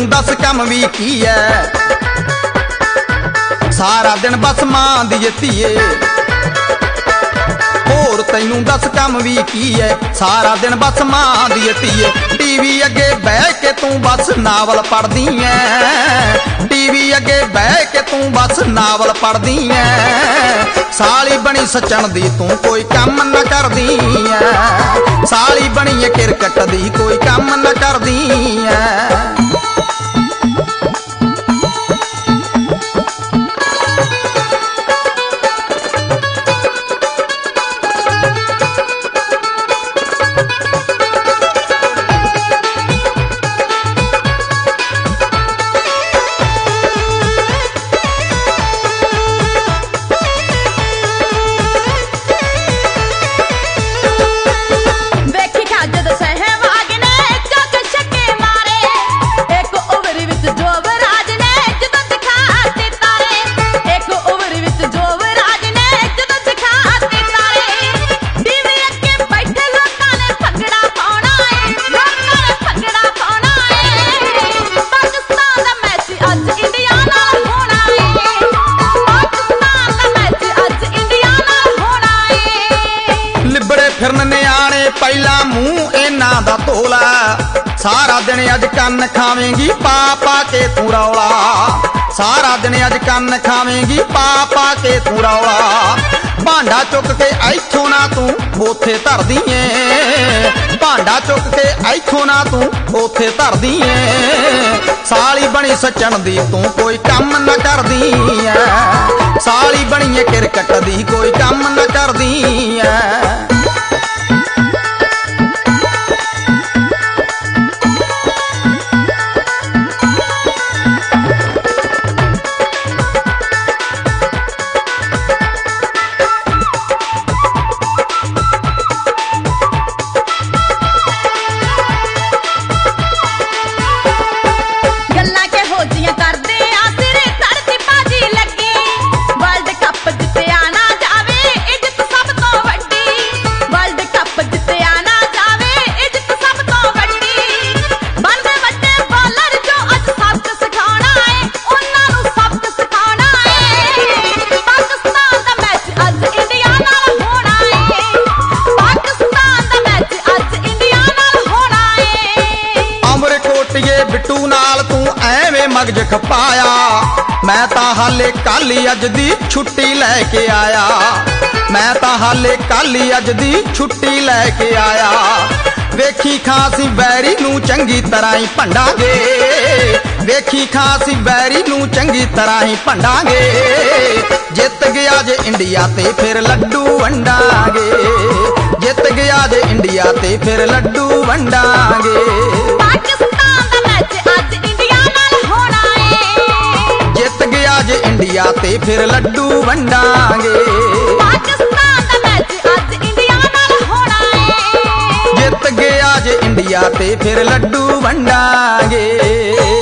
तैनूं दस कम भी की है, सारा दिन बस मां दी धीए। होर तैनूं दस कम भी की है, सारा दिन बस मां दी धीए। टीवी अगे बह के तू बस नावल पढ़दी है, टीवी अगे बह के तू बस नावल पढ़दी है। साली बनी सचन दी तू कोई कम न करदी है, साली बनी है क्रिकेट दी कोई कम न करदी है। फिरन न्याणे पहला मूंह इन्हां दा तोला, सारा दिन अज कन्न खावेंगी पा पा के तू रौला, सारा दिन अज कन्न खावेंगी पा पा के तू रौला। भांडा चुक के इथों ना तू ओथे धर दी ऐ, भांडा चुक के इथों ना तू ओथे धर दी ऐ। साली बनी सचन दी तू कोई कम न करदी ऐ, साली बनी है क्रिकेट दी कोई कम न करदी ऐ। बिट्टू नाल तू एवें मगज खपाया, मैं तां हाले कल ही अज दी छुट्टी लैके आया, मैं तां हाले कल ही अज दी छुट्टी लैके आया। वेखी खांसी बैरी नूं चंगी तरह ही भंडांगे, वेखी खांसी बैरी नूं चंगी तरह ही भंडांगे। जित गया जे इंडिया ते फिर लड्डू वंडांगे, जित गया जे इंडिया ते फिर लड्डू वंडांगे। जे इंडिया ते फिर लड्डू वंडांगे, पाकिस्तान दा मैच अज इंडिया नाल होना है। जित गया जे इंडिया ते फिर लड्डू वंडांगे।